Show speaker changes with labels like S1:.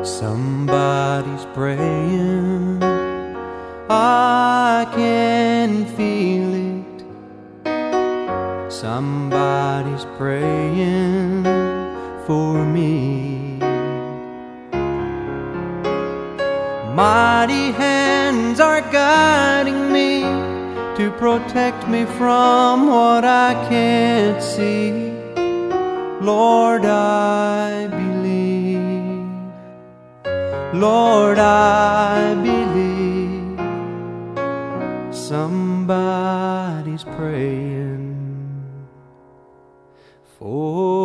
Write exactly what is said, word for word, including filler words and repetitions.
S1: Somebody's praying, I can feel it. Somebody's praying for me. Mighty hands are guiding me to protect me from what I can't see. Lord, I believe. Lord, I believe. Somebody's praying for